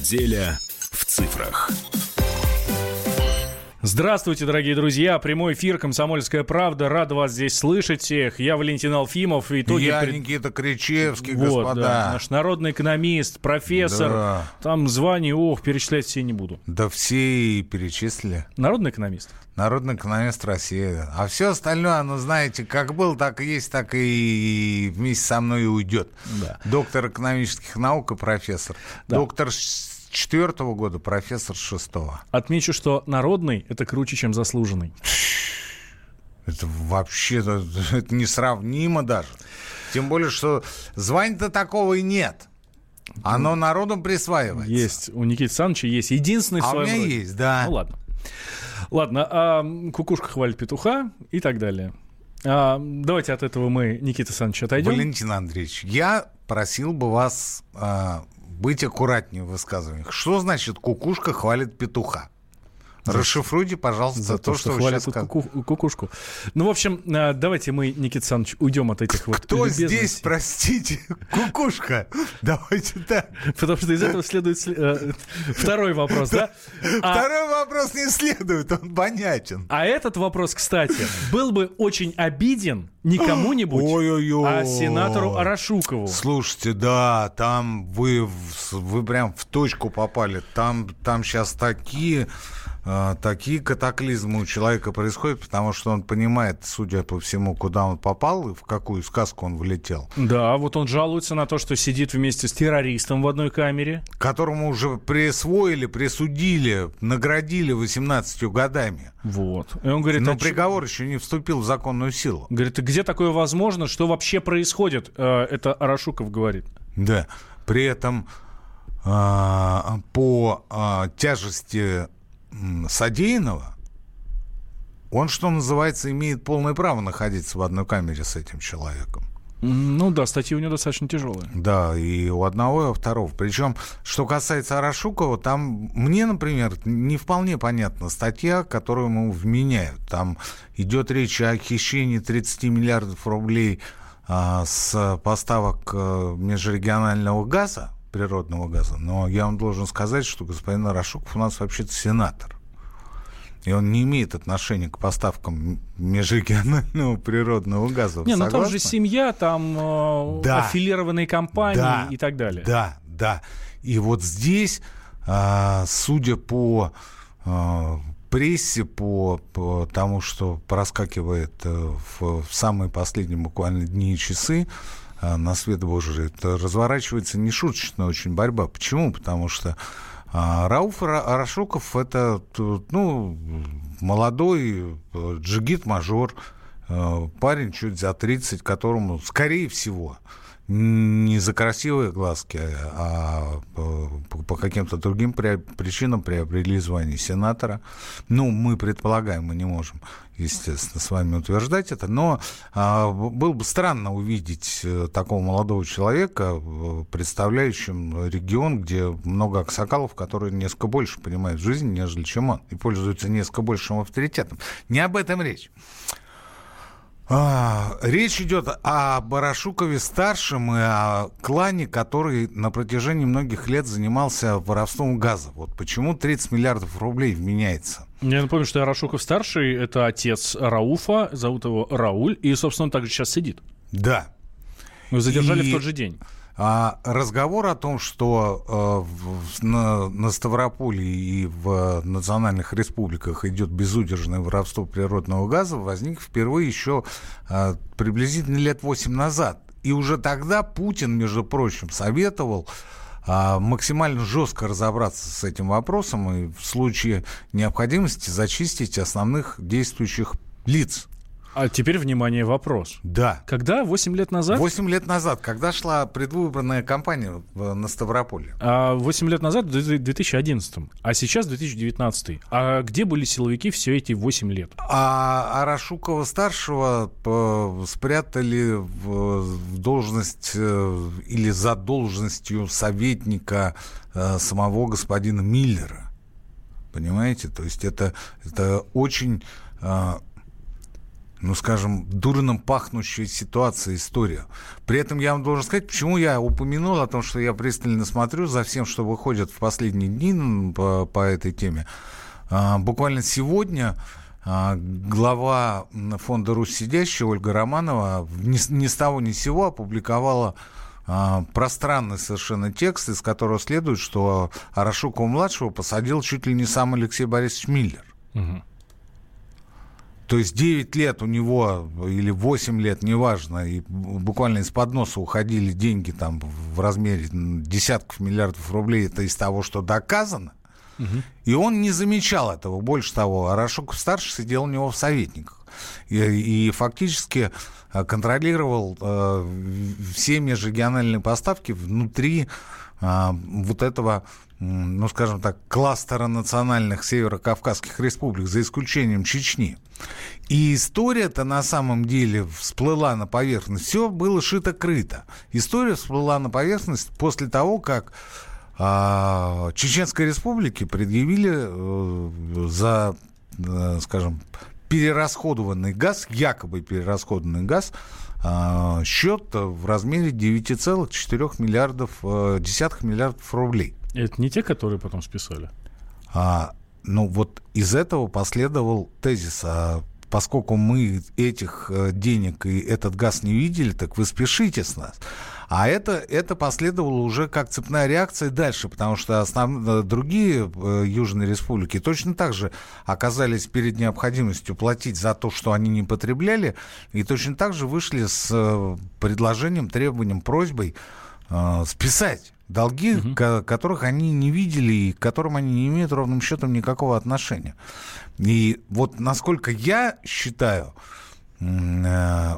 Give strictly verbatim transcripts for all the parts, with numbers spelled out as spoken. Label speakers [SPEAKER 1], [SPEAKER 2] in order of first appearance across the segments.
[SPEAKER 1] Неделя в цифрах.
[SPEAKER 2] Здравствуйте, дорогие друзья. Прямой эфир «Комсомольская правда». Рад вас здесь слышать всех. Я Валентин Алфимов. Итоги
[SPEAKER 3] Я
[SPEAKER 2] пред...
[SPEAKER 3] Никита Кричевский,
[SPEAKER 2] вот,
[SPEAKER 3] господа.
[SPEAKER 2] Да, наш народный экономист, профессор.
[SPEAKER 3] Да.
[SPEAKER 2] Там звания, ох, перечислять все не буду.
[SPEAKER 3] Да все и перечислили.
[SPEAKER 2] Народный экономист.
[SPEAKER 3] Народный экономист России. А все остальное, ну, знаете, как был, так и есть, так и вместе со мной и уйдет.
[SPEAKER 2] Да.
[SPEAKER 3] Доктор экономических наук и профессор. Да. Доктор с четвертого года, профессор с шестого.
[SPEAKER 2] Отмечу, что народный – это круче, чем заслуженный.
[SPEAKER 3] Это вообще это несравнимо даже. Тем более, что звания-то такого и нет. Оно народом присваивается.
[SPEAKER 2] Есть. У Никиты Александровича есть. Единственный в
[SPEAKER 3] а
[SPEAKER 2] своем
[SPEAKER 3] у меня
[SPEAKER 2] роде.
[SPEAKER 3] есть, да.
[SPEAKER 2] Ну, ладно. Ладно, а кукушка хвалит петуха и так далее. А, давайте от этого мы, Никита Александрович, отойдем.
[SPEAKER 3] Валентин Андреевич, я просил бы вас а, быть аккуратнее в высказываниях. Что значит «кукушка хвалит петуха»? Расшифруйте, пожалуйста,
[SPEAKER 2] за то,
[SPEAKER 3] то,
[SPEAKER 2] что,
[SPEAKER 3] что
[SPEAKER 2] хвалит
[SPEAKER 3] вы сейчас
[SPEAKER 2] куку- кукушку. Ну, в общем, давайте мы, Никита Александрович, уйдем от этих вот
[SPEAKER 3] Кто
[SPEAKER 2] любезностей.
[SPEAKER 3] здесь, простите, кукушка? Давайте так.
[SPEAKER 2] Потому что из этого следует э, второй вопрос, да? А,
[SPEAKER 3] Второй вопрос не следует, он понятен.
[SPEAKER 2] а этот вопрос, кстати, был бы очень обиден не кому-нибудь,
[SPEAKER 3] Ой-ой-ой.
[SPEAKER 2] а сенатору Арашукову.
[SPEAKER 3] Слушайте, да, там вы, в- вы прям в точку попали. Там, там сейчас такие... Такие катаклизмы у человека происходят, потому что он понимает, судя по всему, куда он попал и в какую сказку он влетел.
[SPEAKER 2] Да, вот он жалуется на то, что сидит вместе с террористом в одной камере.
[SPEAKER 3] Которому уже присвоили, присудили, наградили восемнадцатью годами.
[SPEAKER 2] Вот. И он говорит,
[SPEAKER 3] Но
[SPEAKER 2] а чё-
[SPEAKER 3] приговор еще не вступил в законную силу.
[SPEAKER 2] говорит, где такое возможно, что вообще происходит? Э, Это Арашуков говорит.
[SPEAKER 3] Да. При этом а, по а, тяжести м, содеянного он, что называется, имеет полное право находиться в одной камере с этим человеком.
[SPEAKER 2] Ну да, статьи у него достаточно тяжелые.
[SPEAKER 3] Да, и у одного, и у второго. Причем, что касается Арашукова, там мне, например, не вполне понятна статья, которую ему вменяют. Там идет речь о хищении тридцать миллиардов рублей а, с поставок а, межрегионального газа, природного газа. Но я вам должен сказать, что господин Арашуков у нас вообще-то сенатор. И он не имеет отношения к поставкам межрегионального природного газа. Вы
[SPEAKER 2] Не, ну там
[SPEAKER 3] согласны?
[SPEAKER 2] же семья, там э,
[SPEAKER 3] Да.
[SPEAKER 2] аффилированные компании
[SPEAKER 3] Да,
[SPEAKER 2] и так далее.
[SPEAKER 3] Да, да. И вот здесь, а, судя по а, прессе, по, по тому, что проскакивает а, в, в самые последние буквально дни и часы, а, на свет Божий, это разворачивается нешуточная очень борьба. Почему? Потому что а, Рауф Арашуков — это, ну, молодой джигит-мажор, а, парень чуть за тридцать, которому, скорее всего, не за красивые глазки, а по, по каким-то другим при, причинам приобрели звание сенатора. Ну, мы предполагаем, мы не можем, естественно, с вами утверждать это, но а, было бы странно увидеть такого молодого человека, представляющим регион, где много аксакалов, которые несколько больше понимают в жизни, нежели чем он, и пользуются несколько большим авторитетом. Не об этом речь. А, речь идет о Арашукове-старшем и о клане, который на протяжении многих лет занимался воровством газа. Вот почему тридцать миллиардов рублей вменяется.
[SPEAKER 2] Я напомню, что Арашуков-старший – это отец Рауфа, зовут его Рауль, и, собственно, он также сейчас сидит.
[SPEAKER 3] Да.
[SPEAKER 2] Его задержали
[SPEAKER 3] И...
[SPEAKER 2] в тот же день.
[SPEAKER 3] А разговор о том, что э, в, на, на Ставрополе и в национальных республиках идет безудержное воровство природного газа, возник впервые еще э, приблизительно лет восемь назад. И уже тогда Путин, между прочим, советовал э, максимально жестко разобраться с этим вопросом и в случае необходимости зачистить основных действующих лиц.
[SPEAKER 2] А теперь, внимание, вопрос.
[SPEAKER 3] Да.
[SPEAKER 2] Когда? Восемь лет назад?
[SPEAKER 3] Восемь лет назад, когда шла предвыборная кампания в, на Ставрополе.
[SPEAKER 2] А восемь лет назад, в две тысячи одиннадцатом, а сейчас две тысячи девятнадцатый. А где были силовики все эти восемь лет?
[SPEAKER 3] А Арашукова-старшего э, спрятали в, в должность э, или за должностью советника э, самого господина Миллера. Понимаете? То есть это, это очень... Э, ну, скажем, дурно пахнущая ситуация, история. При этом я вам должен сказать, почему я упомянул о том, что я пристально смотрю за всем, что выходит в последние дни по, по этой теме. А, буквально сегодня а, глава фонда «Русь сидящая» Ольга Романова ни, ни с того ни с сего опубликовала а, пространный совершенно текст, из которого следует, что Арашукова-младшего посадил чуть ли не сам Алексей Борисович Миллер. Угу. То есть девять лет у него, или восемь лет, неважно, и буквально из-под носа уходили деньги там в размере десятков миллиардов рублей, это из того, что доказано. Угу. И он не замечал этого. Больше того, Арашуков-старший сидел у него в советниках. И, и фактически контролировал э, все межрегиональные поставки внутри э, вот этого, ну, скажем так, кластера национальных северокавказских республик, за исключением Чечни. И история-то на самом деле всплыла на поверхность. Все было шито-крыто. История всплыла на поверхность после того, как а, Чеченской Республике предъявили э, за, э, скажем, перерасходованный газ, якобы перерасходованный газ, э, счет в размере девять целых четыре миллиардов, э, десятых миллиардов рублей.
[SPEAKER 2] Это не те, которые потом списали?
[SPEAKER 3] А, ну, вот из этого последовал тезис. А поскольку мы этих денег и этот газ не видели, так вы спешите с нас. А это, это последовало уже как цепная реакция дальше, потому что основ... другие э, южные республики точно так же оказались перед необходимостью платить за то, что они не потребляли, и точно так же вышли с э, предложением, требованием, просьбой э, списать долги, угу. ко- которых они не видели и к которым они не имеют ровным счетом никакого отношения. И вот насколько я считаю, э,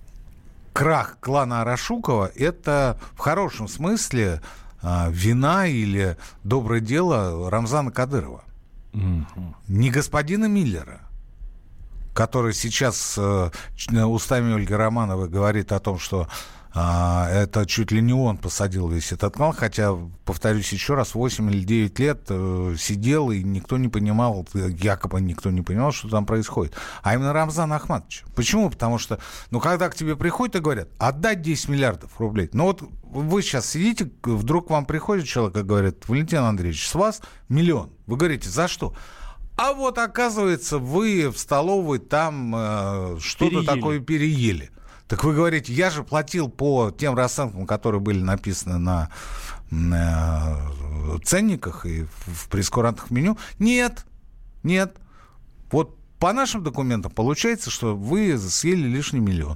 [SPEAKER 3] крах клана Арашукова — это в хорошем смысле э, вина или доброе дело Рамзана Кадырова. Угу. Не господина Миллера, который сейчас э, устами Ольги Романовой говорит о том, что а, это чуть ли не он посадил весь этот клан, хотя, повторюсь еще раз, восемь или девять лет э, сидел, и никто не понимал, якобы никто не понимал, что там происходит. А именно Рамзан Ахматович. Почему? Потому что, ну, когда к тебе приходят и говорят, отдать десять миллиардов рублей. Ну, вот вы сейчас сидите, вдруг к вам приходит человек и говорит, Валентин Андреевич, с вас миллион. Вы говорите, за что? А вот, оказывается, вы в столовой там э, что-то переели. такое переели. Так вы говорите, я же платил по тем расценкам, которые были написаны на, на ценниках и в прейскурантных меню. Нет, нет. Вот по нашим документам получается, что вы съели лишний миллион.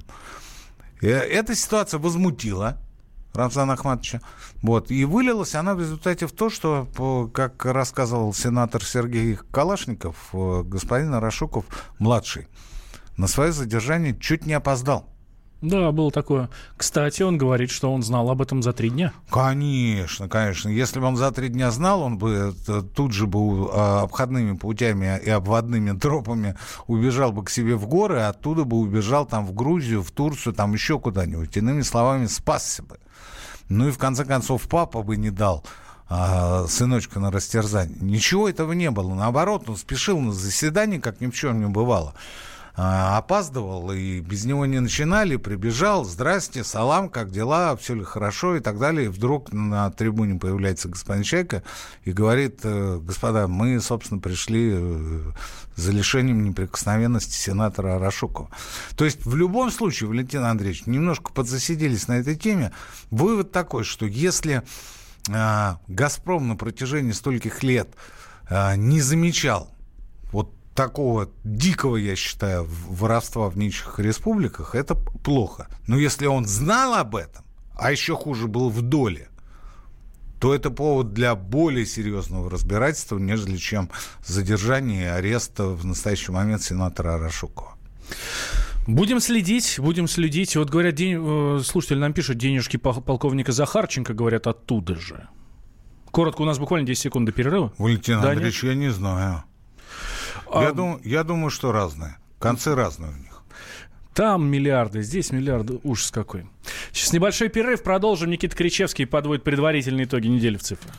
[SPEAKER 3] Эта ситуация возмутила Рамзана Ахматовича. Вот. И вылилась она в результате в то, что, как рассказывал сенатор Сергей Калашников, господин Арашуков-младший на свое задержание чуть не опоздал.
[SPEAKER 2] Да, было такое. Кстати, он говорит, что он знал об этом за три дня.
[SPEAKER 3] Конечно, конечно. Если бы он за три дня знал, он бы тут же бы обходными путями и обводными тропами убежал бы к себе в горы, а оттуда бы убежал там в Грузию, в Турцию, там еще куда-нибудь. Иными словами, спасся бы. Ну и в конце концов папа бы не дал а, сыночка на растерзание. Ничего этого не было. Наоборот, он спешил на заседание, как ни в чем не бывало. Опаздывал, и без него не начинали, прибежал, здрасте, салам, как дела, все ли хорошо и так далее. И вдруг на трибуне появляется господин Чайка и говорит, господа, мы, собственно, пришли за лишением неприкосновенности сенатора Арашукова. То есть в любом случае, Валентин Андреевич, немножко подзасиделись на этой теме. Вывод такой, что если а, «Газпром» на протяжении стольких лет а, не замечал вот такого дикого, я считаю, воровства в нищих республиках, это плохо. Но если он знал об этом, а еще хуже был в доле, то это повод для более серьезного разбирательства, нежели чем задержание и арест в настоящий момент сенатора Арашукова.
[SPEAKER 2] Будем следить, будем следить. Вот говорят, день, слушатели нам пишут, денежки полковника Захарченко, говорят, оттуда же. Коротко, у нас буквально десять секунд до перерыва.
[SPEAKER 3] Валентин да, Андреевич, нет? Я не знаю. Я, а... дум, я думаю, что разные. Концы разные у них.
[SPEAKER 2] Там миллиарды, здесь миллиарды. Ужас какой. Сейчас небольшой перерыв. Продолжим. Никита Кричевский подводит предварительные итоги недели в цифрах.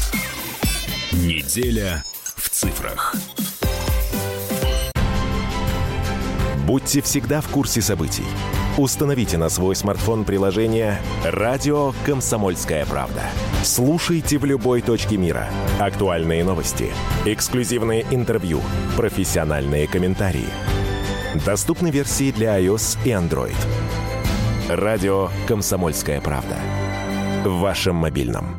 [SPEAKER 1] Неделя в цифрах. Будьте всегда в курсе событий. Установите на свой смартфон приложение «Радио Комсомольская правда». Слушайте в любой точке мира. Актуальные новости, эксклюзивные интервью, профессиональные комментарии. Доступны версии для iOS и Android. «Радио Комсомольская правда». В вашем мобильном.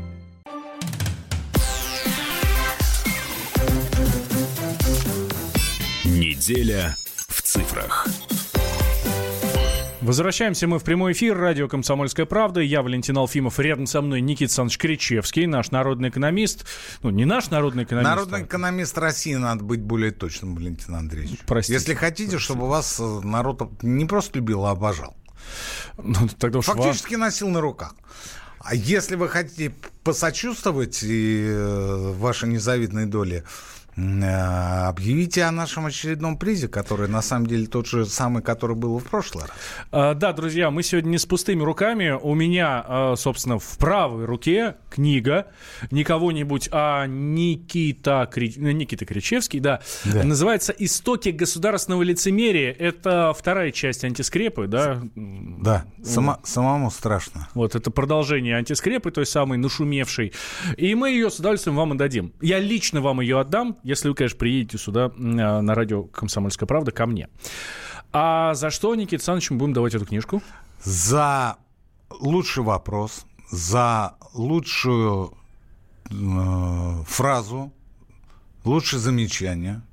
[SPEAKER 1] Неделя в цифрах.
[SPEAKER 2] Возвращаемся мы в прямой эфир. Радио «Комсомольская правда». Я Валентин Алфимов. Рядом со мной Никита Александрович Кричевский, наш народный экономист. Ну, не наш народный экономист.
[SPEAKER 3] Народный а... экономист России, надо быть более точным, Валентин Андреевич.
[SPEAKER 2] Простите.
[SPEAKER 3] Если хотите, чтобы вас народ не просто любил, а обожал.
[SPEAKER 2] Ну, тогда уж
[SPEAKER 3] фактически вам... носил на руках. А если вы хотите посочувствовать и э, вашей незавидной доле, объявите о нашем очередном призе, который на самом деле тот же самый, который был в прошлый раз.
[SPEAKER 2] А, да, друзья, мы сегодня не с пустыми руками. У меня, собственно, в правой руке книга не кого-нибудь, а Никита, Кри... Никита Кричевский, да. да. Называется «Истоки государственного лицемерия». Это вторая часть «Антискрепы», да?
[SPEAKER 3] Да, Само... самому страшно.
[SPEAKER 2] Вот, это продолжение «Антискрепы», той самой нашумевшей. И мы ее с удовольствием вам отдадим. Я лично вам ее отдам, если вы, конечно, приедете сюда на радио «Комсомольская правда» ко мне. А за что, Никита Александрович, мы будем давать эту книжку?
[SPEAKER 3] За лучший вопрос, за лучшую э, фразу, лучшее замечание.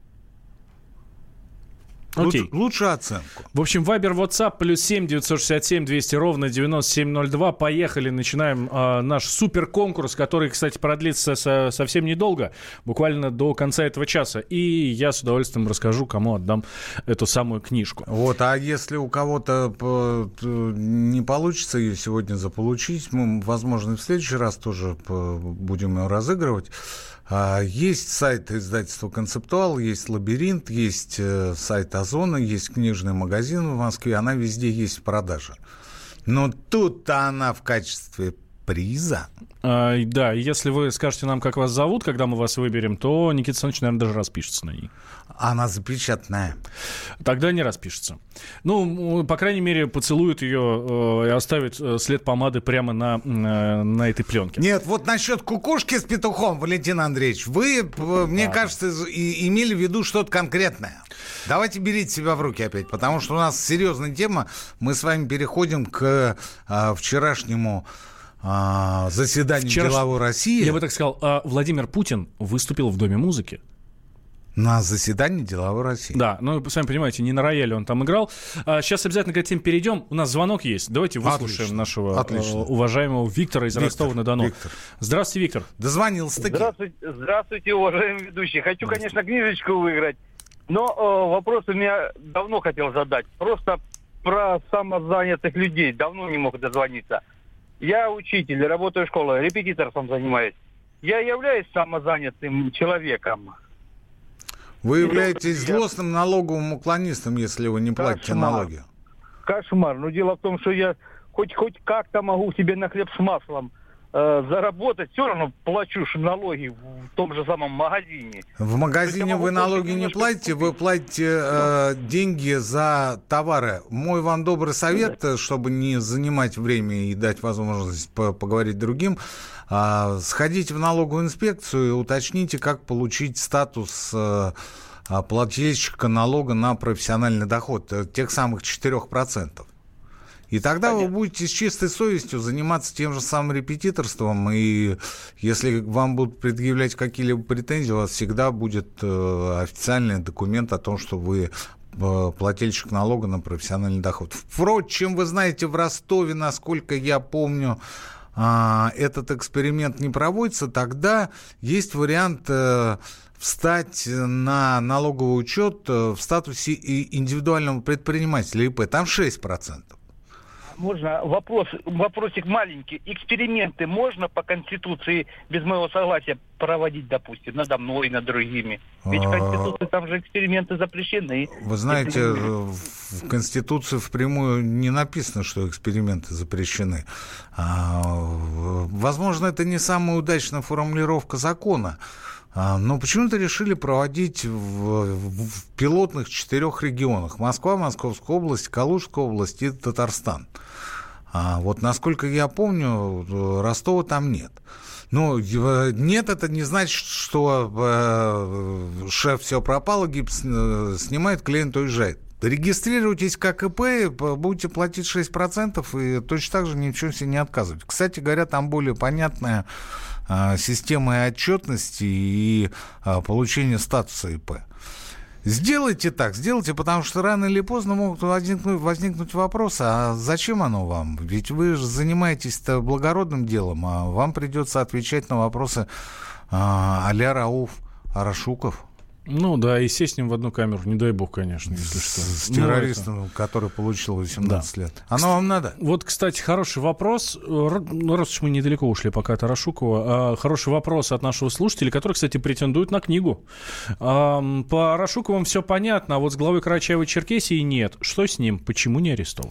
[SPEAKER 2] Окей.
[SPEAKER 3] Луч, лучшую оценку.
[SPEAKER 2] В общем, Вайбер, WhatsApp, плюс семь девятьсот шестьдесят семь двести ровно девяносто семь ноль два. Поехали, начинаем э, наш суперконкурс, который, кстати, продлится со, совсем недолго, буквально до конца этого часа. И я с удовольствием расскажу, кому отдам эту самую книжку.
[SPEAKER 3] Вот, а если у кого-то не получится ее сегодня заполучить, мы, возможно, в следующий раз тоже будем ее разыгрывать. Есть сайт издательства «Концептуал», есть «Лабиринт», есть сайт «Озона», есть книжный магазин в Москве, она везде есть в продаже. Но тут-то она в качестве приза.
[SPEAKER 2] А, да, если вы скажете нам, как вас зовут, когда мы вас выберем, то Никита Александрович, наверное, даже распишется на ней.
[SPEAKER 3] Она запечатанная.
[SPEAKER 2] Тогда не распишется. Ну, по крайней мере, поцелует ее э, и оставит след помады прямо на, э, на этой пленке.
[SPEAKER 3] Нет, вот насчет кукушки с петухом, Валентин Андреевич, вы, мне а. кажется, и, имели в виду что-то конкретное. Давайте берите себя в руки опять, потому что у нас серьезная тема. Мы с вами переходим к э, вчерашнему э, заседанию Вчераш... деловой России.
[SPEAKER 2] Я бы так сказал, э, Владимир Путин выступил в Доме музыки.
[SPEAKER 3] На заседании деловой России.
[SPEAKER 2] Да, ну, вы сами понимаете, не на рояле он там играл. А, сейчас обязательно к этой теме перейдем. У нас звонок есть. Давайте выслушаем Отлично. нашего Отлично. уважаемого Виктора из Ростова-на-Дону. Виктор. Здравствуйте, Виктор.
[SPEAKER 3] Дозвонился-таки.
[SPEAKER 4] Здравствуйте, здравствуйте, уважаемый ведущий. Хочу, конечно, книжечку выиграть. Но э, вопрос у меня давно хотел задать. Просто про самозанятых людей. Давно не мог дозвониться. Я учитель, работаю в школе, репетиторством занимаюсь. Я являюсь самозанятым человеком.
[SPEAKER 3] Вы являетесь злостным налоговым уклонистом, если вы не платите Кошмар. налоги.
[SPEAKER 4] Кошмар. Но дело в том, что я хоть, хоть как-то могу себе на хлеб с маслом э, заработать, все равно плачу налоги в том же самом магазине.
[SPEAKER 3] В магазине вы налоги не платите, купить. Вы платите э, деньги за товары. Мой вам добрый совет, чтобы не занимать время и дать возможность поговорить другим, э, сходите в налоговую инспекцию и уточните, как получить статус э, плательщика налога на профессиональный доход, тех самых четыре процента. И тогда Понятно. Вы будете с чистой совестью заниматься тем же самым репетиторством, и если вам будут предъявлять какие-либо претензии, у вас всегда будет э, официальный документ о том, что вы э, плательщик налога на профессиональный доход. Впрочем, вы знаете, в Ростове, насколько я помню, э, этот эксперимент не проводится, тогда есть вариант э, встать на налоговый учет в статусе индивидуального предпринимателя ИП, там шесть процентов.
[SPEAKER 4] Можно вопрос, вопросик маленький. Эксперименты можно по Конституции без моего согласия проводить, допустим, надо мной, над другими? Ведь в Конституции там же эксперименты запрещены.
[SPEAKER 3] Вы знаете, в Конституции впрямую не написано, что эксперименты запрещены. Возможно, это не самая удачная формулировка закона. Но почему-то решили проводить в, в пилотных четырех регионах. Москва, Московская область, Калужская область и Татарстан. А вот насколько я помню, Ростова там нет. Ну, нет, это не значит, что э, шеф все пропало, гипс снимает, клиент уезжает. Регистрируйтесь как ИП, будете платить шесть процентов и точно так же ничего себе не отказывать. Кстати говоря, там более понятная э, система и отчетности, и э, получения статуса ИП. Сделайте так, сделайте, потому что рано или поздно могут возникнуть, возникнуть вопросы, а зачем оно вам? Ведь вы же занимаетесь-то благородным делом, а вам придется отвечать на вопросы а, а-ля Рауф Арашуков.
[SPEAKER 2] Ну да, и сесть с ним в одну камеру, не дай бог, конечно, если что.
[SPEAKER 3] С террористом, ну, это... который получил восемнадцать да. лет. Оно вам надо?
[SPEAKER 2] Вот, кстати, хороший вопрос, ну, раз уж мы недалеко ушли пока от Арашукова, хороший вопрос от нашего слушателя, который, кстати, претендует на книгу. По Арашуковым все понятно, а вот с главой Карачаево-Черкесии нет. Что с ним? Почему не арестован?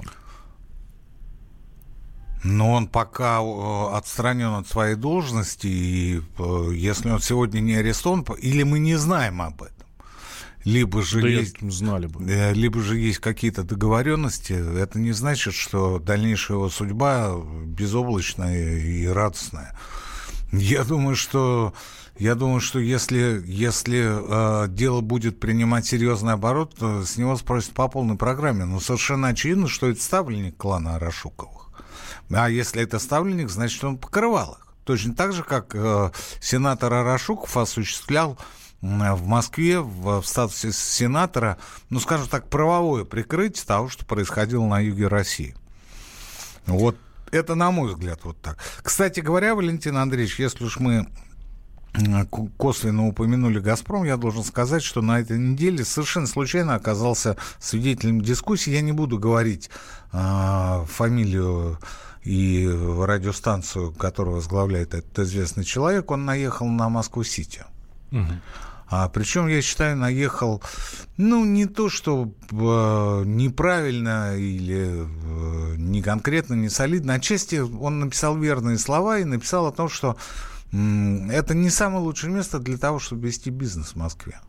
[SPEAKER 3] Но он пока отстранен от своей должности, и если он сегодня не арестован, или мы не знаем об этом, либо же, да есть, знали бы. либо же есть какие-то договоренности, это не значит, что дальнейшая его судьба безоблачная и радостная. Я думаю, что... Я думаю, что если, если э, дело будет принимать серьезный оборот, то с него спросят по полной программе. Но совершенно очевидно, что это ставленник клана Арашуковых. А если это ставленник, значит, он покрывал их. Точно так же, как э, сенатор Арашуков осуществлял э, в Москве в, в статусе сенатора, ну, скажем так, правовое прикрытие того, что происходило на юге России. Вот это, на мой взгляд, вот так. Кстати говоря, Валентин Андреевич, если уж мы косвенно упомянули «Газпром», я должен сказать, что на этой неделе совершенно случайно оказался свидетелем дискуссии. Я не буду говорить э, фамилию и радиостанцию, которую возглавляет этот известный человек. Он наехал на Москву-Сити. Угу. А, причем, я считаю, наехал, ну, не то, что э, неправильно или э, не конкретно, не солидно. Отчасти он написал верные слова и написал о том, что это не самое лучшее место для того, чтобы вести бизнес в Москве.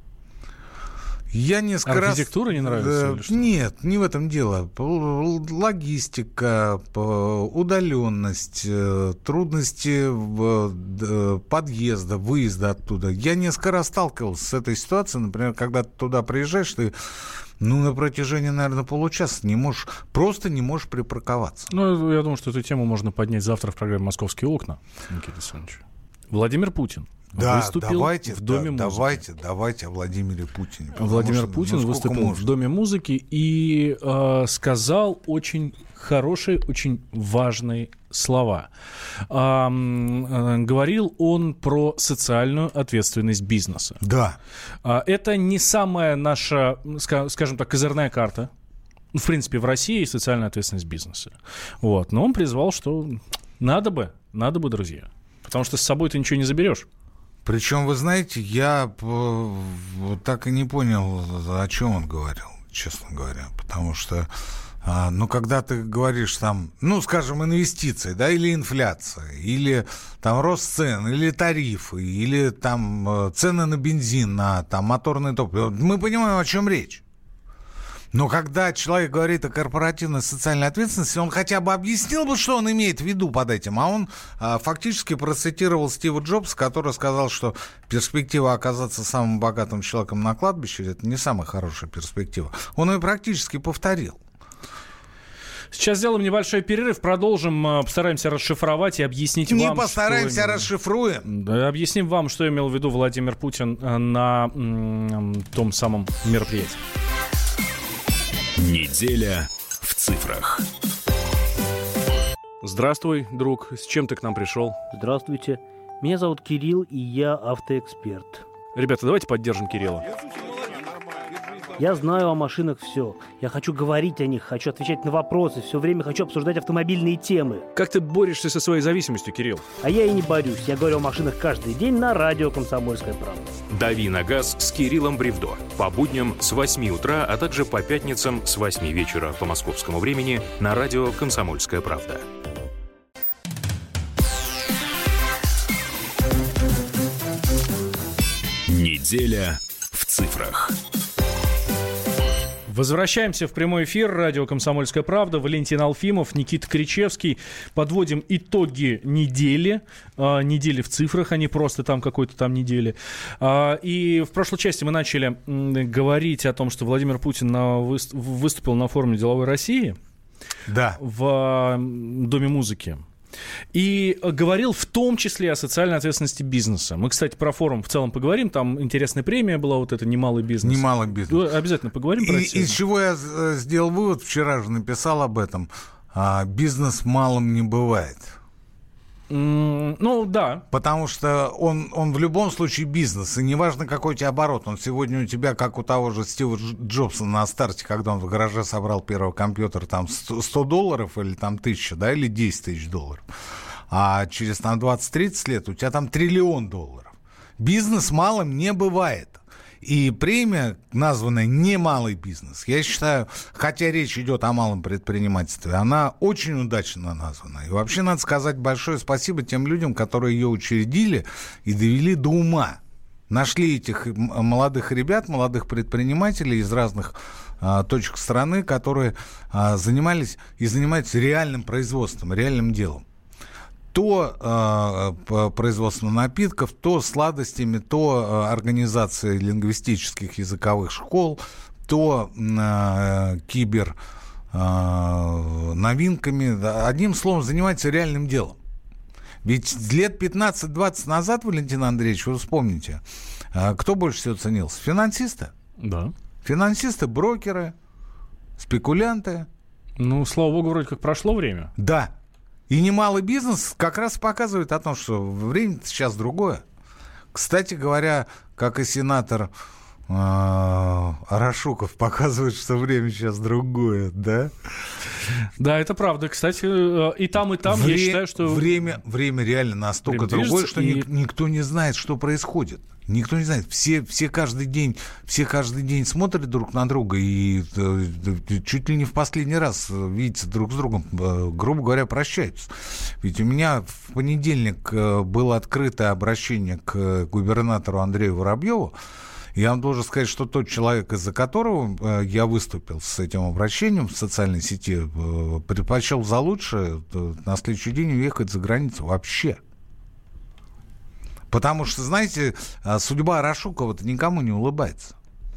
[SPEAKER 3] Я несколько раз...
[SPEAKER 2] Архитектура не нравится? Или что?
[SPEAKER 3] Нет, не в этом дело. Логистика, удаленность, трудности подъезда, выезда оттуда. Я несколько раз сталкивался с этой ситуацией. Например, когда ты туда приезжаешь, ты ну, на протяжении, наверное, получаса не можешь, просто не можешь припарковаться.
[SPEAKER 2] Ну, я думаю, что эту тему можно поднять завтра в программе «Московские окна», Никита Александрович. Владимир Путин
[SPEAKER 3] да,
[SPEAKER 2] выступил
[SPEAKER 3] давайте,
[SPEAKER 2] в Доме
[SPEAKER 3] да,
[SPEAKER 2] музыки.
[SPEAKER 3] Давайте, давайте о Владимире Путине.
[SPEAKER 2] Владимир
[SPEAKER 3] что,
[SPEAKER 2] Путин
[SPEAKER 3] ну,
[SPEAKER 2] выступил
[SPEAKER 3] можно?
[SPEAKER 2] в Доме музыки и э, сказал очень хорошие, очень важные слова. А, э, говорил он про социальную ответственность бизнеса.
[SPEAKER 3] Да.
[SPEAKER 2] А, это не самая наша, скажем так, козырная карта. В принципе, в России социальная ответственность бизнеса. Вот. Но он призвал, что надо бы, надо бы, друзья. Потому что с собой ты ничего не заберешь.
[SPEAKER 3] Причем, вы знаете, я так и не понял, о чем он говорил, честно говоря. Потому что, ну, когда ты говоришь там, ну, скажем, инвестиции, да, или инфляция, или там рост цен, или тарифы, или там цены на бензин, на там моторное топливо, мы понимаем, о чем речь. Но когда человек говорит о корпоративной социальной ответственности, он хотя бы объяснил бы, что он имеет в виду под этим. А он а, фактически процитировал Стива Джобса, который сказал, что перспектива оказаться самым богатым человеком на кладбище – это не самая хорошая перспектива. Он ее практически повторил.
[SPEAKER 2] Сейчас сделаем небольшой перерыв, продолжим, постараемся расшифровать и объяснить
[SPEAKER 3] не
[SPEAKER 2] вам,
[SPEAKER 3] Не постараемся,
[SPEAKER 2] что...
[SPEAKER 3] расшифруем.
[SPEAKER 2] Да, объясним вам, что имел в виду Владимир Путин на м- том самом мероприятии.
[SPEAKER 1] Неделя в цифрах.
[SPEAKER 2] Здравствуй, друг. С чем ты к нам пришел?
[SPEAKER 5] Здравствуйте. Меня зовут Кирилл, и я автоэксперт.
[SPEAKER 2] Ребята, давайте поддержим Кирилла.
[SPEAKER 5] Я знаю о машинах все. Я хочу говорить о них, хочу отвечать на вопросы, все время хочу обсуждать автомобильные темы.
[SPEAKER 2] Как ты борешься со своей зависимостью, Кирилл?
[SPEAKER 5] А я и не борюсь. Я говорю о машинах каждый день на радио «Комсомольская правда».
[SPEAKER 6] «Дави на газ» с Кириллом Бревдо. По будням с восьми утра, а также по пятницам с восьми вечера по московскому времени на радио «Комсомольская правда». Неделя в цифрах.
[SPEAKER 2] Возвращаемся в прямой эфир. Радио «Комсомольская правда». Валентин Алфимов, Никита Кричевский. Подводим итоги недели. А, недели в цифрах, а не просто там какой-то там недели. А, и в прошлой части мы начали м, говорить о том, что Владимир Путин на, выступ, выступил на форуме «Деловой России».
[SPEAKER 3] Да.
[SPEAKER 2] В Доме музыки. И говорил в том числе о социальной ответственности бизнеса. Мы, кстати, про форум в целом поговорим. Там интересная премия была, вот это «Немалый бизнес».
[SPEAKER 3] Немалый бизнес.
[SPEAKER 2] Обязательно поговорим про это.
[SPEAKER 3] Из чего я сделал вывод, вчера же написал об этом. А, бизнес малым не бывает.
[SPEAKER 2] Mm, ну, да.
[SPEAKER 3] Потому что он, он в любом случае бизнес, и неважно, какой у тебя оборот. Он сегодня у тебя, как у того же Стива Джобса на старте, когда он в гараже собрал первый компьютер, там сто долларов или там тысяча, да, или десять тысяч долларов. А через там двадцать-тридцать лет у тебя там триллион долларов. Бизнес малым не бывает. И премия, названная «Немалый бизнес», я считаю, хотя речь идет о малом предпринимательстве, она очень удачно названа. И вообще надо сказать большое спасибо тем людям, которые ее учредили и довели до ума. Нашли этих молодых ребят, молодых предпринимателей из разных а, точек страны, которые а, занимались и занимаются реальным производством, реальным делом. То э, производство напитков, то сладостями, то э, организация лингвистических языковых школ, то э, кибер э, новинками. Одним словом, занимается реальным делом. Ведь лет пятнадцать-двадцать назад, Валентин Андреевич, вы вспомните, э, кто больше всего ценился? Финансисты?
[SPEAKER 2] Да.
[SPEAKER 3] Финансисты, брокеры, спекулянты.
[SPEAKER 2] Ну, слава богу, вроде как прошло время.
[SPEAKER 3] Да. И немалый бизнес как раз показывает о том, что время сейчас другое. Кстати говоря, как и сенатор э, Арашуков показывает, что время сейчас другое, да?
[SPEAKER 2] Да, это правда. Кстати, и там, и там, Вре- я считаю, что...
[SPEAKER 3] Время, время реально настолько время другое, что и... никто не знает, что происходит. Никто не знает. Все, все, каждый день, все каждый день смотрят друг на друга и э, чуть ли не в последний раз видятся друг с другом, э, грубо говоря, прощаются. Ведь у меня в понедельник э, было открытое обращение к губернатору Андрею Воробьеву. Я вам должен сказать, что тот человек, из-за которого э, я выступил с этим обращением в социальной сети, э, предпочел за лучшее э, на следующий день уехать за границу вообще. Потому что, знаете, судьба Арашукова-то никому не улыбается.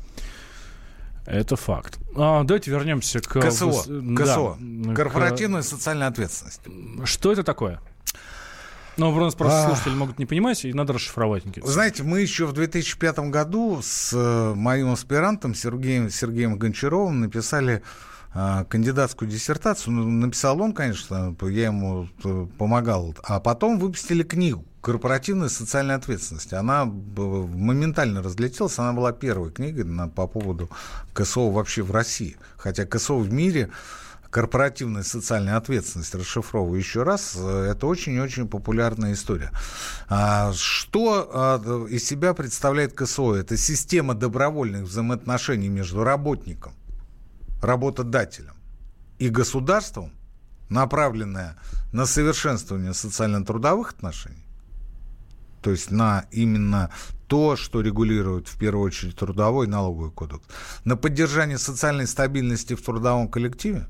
[SPEAKER 2] Это факт. А, давайте вернемся к...
[SPEAKER 3] КСО. КСО.
[SPEAKER 2] Да,
[SPEAKER 3] Корпоративная
[SPEAKER 2] к...
[SPEAKER 3] социальная ответственность.
[SPEAKER 2] Что это такое? Ну, просто а... слушатели могут не понимать, и надо расшифровать. Никита.
[SPEAKER 3] Вы знаете, мы еще в две тысячи пятом году с моим аспирантом Сергеем, Сергеем Гончаровым написали а, кандидатскую диссертацию. Написал он, конечно, я ему помогал. А потом выпустили книгу «Корпоративная социальная ответственность». Она моментально разлетелась. Она была первой книгой на, по поводу КСО вообще в России. Хотя КСО в мире, корпоративная социальная ответственность, расшифровываю еще раз, это очень-очень популярная история. Что из себя представляет КСО? Это система добровольных взаимоотношений между работником, работодателем и государством, направленная на совершенствование социально-трудовых отношений, то есть на именно то, что регулирует в первую очередь трудовой и налоговый кодекс, на поддержание социальной стабильности в трудовом коллективе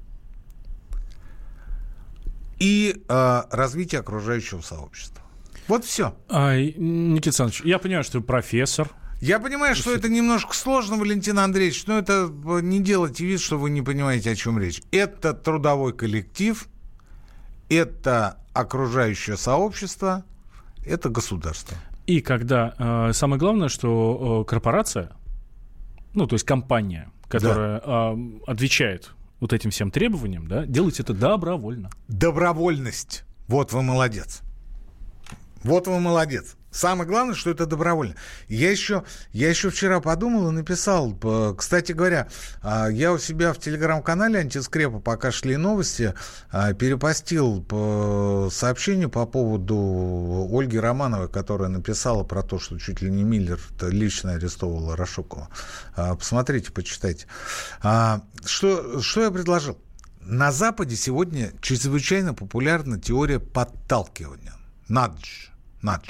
[SPEAKER 3] и э, развитие окружающего сообщества. Вот все.
[SPEAKER 2] А, Никита Александрович, я понимаю, что вы профессор.
[SPEAKER 3] Я понимаю, что это немножко сложно, Валентин Андреевич, но это не делайте вид, что вы не понимаете, о чем речь. Это трудовой коллектив, это окружающее сообщество, это государство.
[SPEAKER 2] И когда э, самое главное, что э, корпорация, ну, то есть компания, которая да. э, отвечает вот этим всем требованиям, да, делать это добровольно.
[SPEAKER 3] Добровольность. Вот вы молодец. Вот вы молодец. Самое главное, что это добровольно. Я еще, я еще вчера подумал и написал. Кстати говоря, я у себя в телеграм-канале «Антискрепа», пока шли новости, перепостил сообщение по поводу Ольги Романовой, которая написала про то, что чуть ли не Миллер лично арестовывал Арашукова. Посмотрите, почитайте. Что, что я предложил? На Западе сегодня чрезвычайно популярна теория подталкивания. Nudge. Nudge.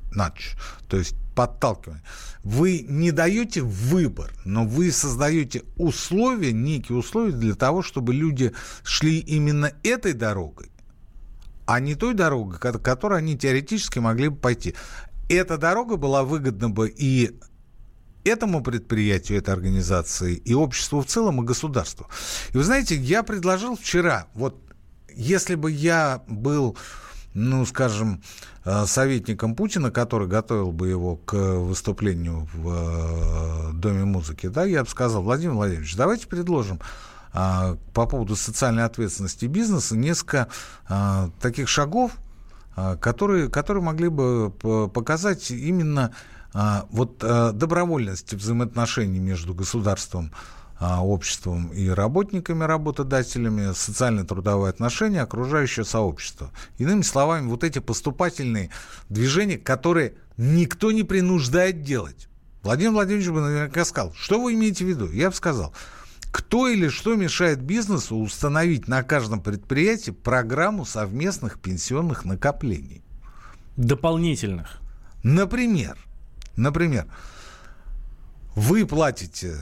[SPEAKER 3] nudge, то есть подталкивание. Вы не даете выбор, но вы создаете условия, некие условия для того, чтобы люди шли именно этой дорогой, а не той дорогой, которой они теоретически могли бы пойти. Эта дорога была выгодна бы и этому предприятию, этой организации, и обществу в целом, и государству. И вы знаете, я предложил вчера, вот если бы я был, ну, скажем, советником Путина, который готовил бы его к выступлению в Доме музыки, да, я бы сказал: Владимир Владимирович, давайте предложим а, по поводу социальной ответственности бизнеса несколько а, таких шагов, а, которые, которые могли бы показать именно а, вот, а, добровольность взаимоотношений между государством, обществом и работниками, работодателями, социально-трудовые отношения, окружающее сообщество. Иными словами, вот эти поступательные движения, которые никто не принуждает делать. Владимир Владимирович бы наверняка сказал: что вы имеете в виду? Я бы сказал: кто или что мешает бизнесу установить на каждом предприятии программу совместных пенсионных накоплений?
[SPEAKER 2] Дополнительных.
[SPEAKER 3] Например, например, вы платите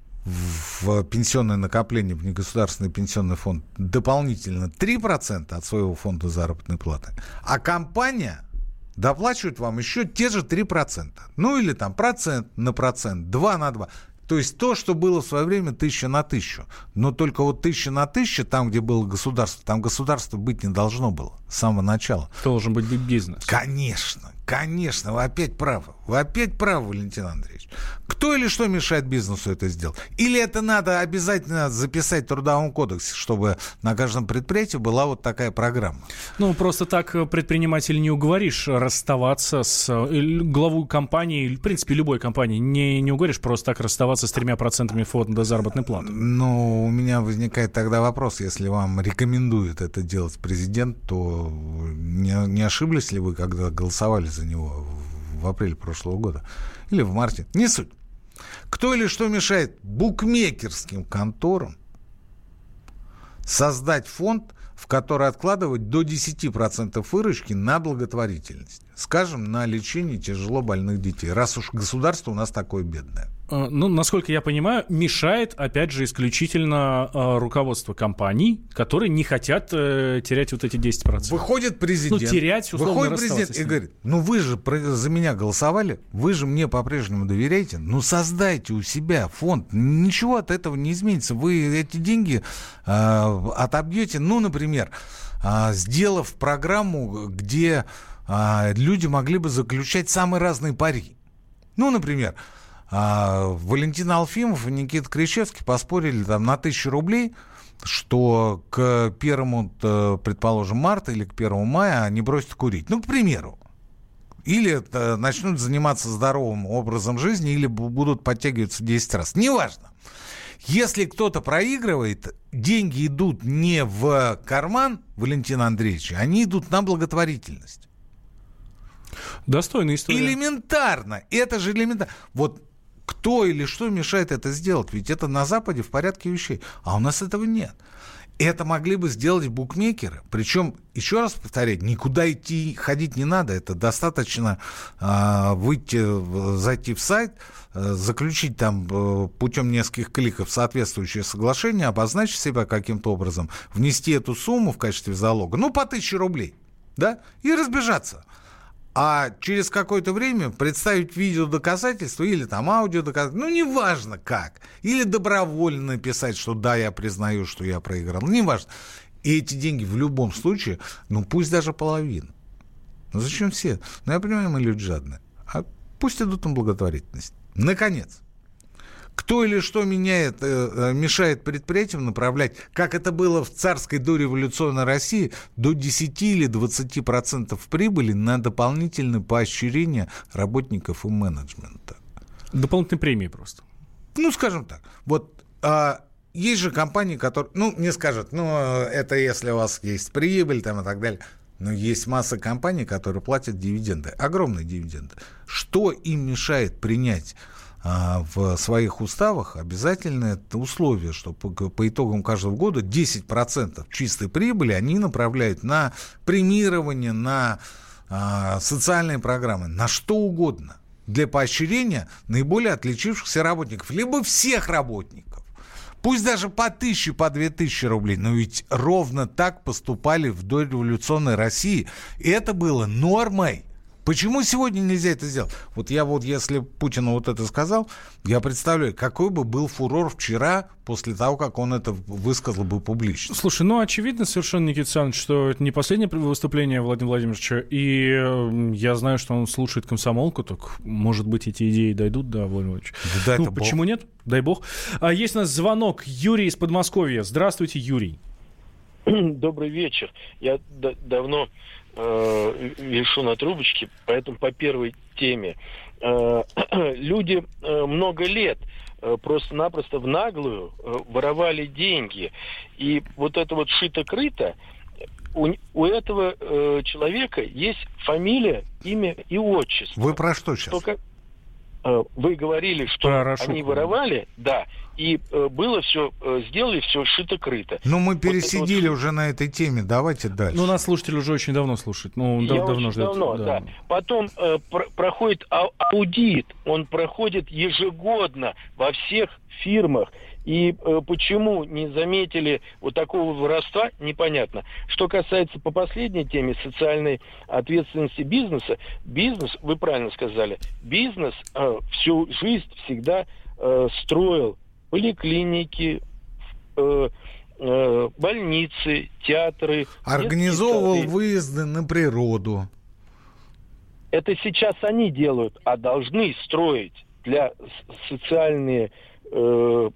[SPEAKER 3] в пенсионное накопление, в негосударственный пенсионный фонд дополнительно три процента от своего фонда заработной платы, а компания доплачивает вам еще те же три процента. Ну или там процент на процент, два на два. То есть то, что было в свое время тысяча на тысячу. Но только вот тысяча на тысячу, там, где было государство, там государство быть не должно было с самого начала.
[SPEAKER 2] Должен быть бизнес.
[SPEAKER 3] Конечно, конечно, вы опять правы. Вы опять правы, Валентин Андреевич. Кто или что мешает бизнесу это сделать? Или это надо обязательно записать в Трудовом кодексе, чтобы на каждом предприятии была вот такая программа?
[SPEAKER 2] Ну, просто так предприниматель не уговоришь расставаться с главой компании, в принципе, любой компании, не, не уговоришь просто так расставаться с тремя процентами фонда заработной платы.
[SPEAKER 3] Ну, у меня возникает тогда вопрос: если вам рекомендует это делать президент, то не, не ошиблись ли вы, когда голосовали за него в апреле прошлого года или в марте? Не суть. Кто или что мешает букмекерским конторам создать фонд, в который откладывать до десять процентов выручки на благотворительность? Скажем, на лечение тяжело больных детей, раз уж государство у нас такое бедное.
[SPEAKER 2] Ну, насколько я понимаю, мешает, опять же, исключительно э, руководство компаний, которые не хотят э, терять вот эти десять процентов.
[SPEAKER 3] Выходит президент,
[SPEAKER 2] ну, терять, условно,
[SPEAKER 3] выходит президент и говорит: ну вы же за меня голосовали, вы же мне по-прежнему доверяете, ну создайте у себя фонд, ничего от этого не изменится, вы эти деньги э, отобьете, ну, например, э, сделав программу, где э, люди могли бы заключать самые разные пари. Ну, например, А, Валентин Алфимов и Никита Кричевский поспорили там на тысячу рублей, что к первому, предположим, марта или к первому мая они бросят курить. Ну, к примеру. Или начнут заниматься здоровым образом жизни, или будут подтягиваться десять раз. Неважно. Если кто-то проигрывает, деньги идут не в карман Валентина Андреевича, они идут на благотворительность.
[SPEAKER 2] Достойная история.
[SPEAKER 3] Элементарно. Это же элементарно. Вот кто или что мешает это сделать? Ведь это на Западе в порядке вещей. А у нас этого нет. Это могли бы сделать букмекеры. Причем, еще раз повторяю, никуда идти, ходить не надо. Это достаточно э, выйти, зайти в сайт, э, заключить там э, путем нескольких кликов соответствующее соглашение, обозначить себя каким-то образом, внести эту сумму в качестве залога, ну, по тысяче рублей, да, и разбежаться. А через какое-то время представить видеодоказательства или там аудиодоказательства, ну, неважно как. Или добровольно написать, что да, я признаю, что я проиграл. Неважно. И эти деньги в любом случае, ну, пусть даже половина. Ну, зачем все? Ну, я понимаю, мы люди жадные. А пусть идут на благотворительность. Наконец. Кто или что меняет, э, мешает предприятиям направлять, как это было в царской дореволюционной России, до десять или двадцать процентов прибыли на дополнительное поощрение работников и менеджмента?
[SPEAKER 2] Дополнительные премии просто.
[SPEAKER 3] Ну, скажем так. Вот а, есть же компании, которые, ну, мне скажут, ну, это если у вас есть прибыль там, и так далее. Но есть масса компаний, которые платят дивиденды, огромные дивиденды. Что им мешает принять в своих уставах обязательное условие, что по, по итогам каждого года десять процентов чистой прибыли они направляют на премирование, на а, социальные программы, на что угодно для поощрения наиболее отличившихся работников, либо всех работников. Пусть даже по тысяче, по две тысячи рублей, но ведь ровно так поступали в дореволюционной России. И это было нормой. Почему сегодня нельзя это сделать? Вот я вот, если Путин вот это сказал, я представляю, какой бы был фурор вчера после того, как он это высказал бы публично.
[SPEAKER 2] Слушай, ну, очевидно совершенно, Никита Александрович, что это не последнее выступление Владимира Владимировича, и я знаю, что он слушает «Комсомолку», так, может быть, эти идеи дойдут до Владимира Владимировича.
[SPEAKER 3] Да,
[SPEAKER 2] ну, почему Бог. Нет? Дай бог. А есть у нас звонок. Юрий из Подмосковья. Здравствуйте, Юрий.
[SPEAKER 7] Добрый вечер. Я д- давно э, вешу на трубочке, поэтому по первой теме. Э, люди э, много лет э, просто-напросто в наглую э, воровали деньги. И вот это вот шито-крыто, у, у этого э, человека есть фамилия, имя и отчество.
[SPEAKER 3] Вы про что сейчас?
[SPEAKER 7] Только, э, вы говорили, что
[SPEAKER 2] Хорошо.
[SPEAKER 7] Они воровали, да, и э, было все, э, сделали все шито-крыто.
[SPEAKER 3] Ну, мы пересидели
[SPEAKER 7] вот
[SPEAKER 3] уже на этой теме, давайте дальше.
[SPEAKER 2] Ну, нас слушатели уже очень давно слушают. Ну,
[SPEAKER 7] Я
[SPEAKER 2] дав- давно
[SPEAKER 7] очень
[SPEAKER 2] ждет.
[SPEAKER 7] давно,
[SPEAKER 2] да.
[SPEAKER 7] да. Потом э, пр- проходит ау- аудит, он проходит ежегодно во всех фирмах. И э, почему не заметили вот такого воровства, непонятно. Что касается по последней теме социальной ответственности бизнеса, бизнес, вы правильно сказали, бизнес э, всю жизнь всегда э, строил поликлиники, э, э, больницы, театры.
[SPEAKER 3] Организовывал
[SPEAKER 7] детские сады.
[SPEAKER 3] выезды на природу.
[SPEAKER 7] Это сейчас они делают, а должны строить для с- социальные э,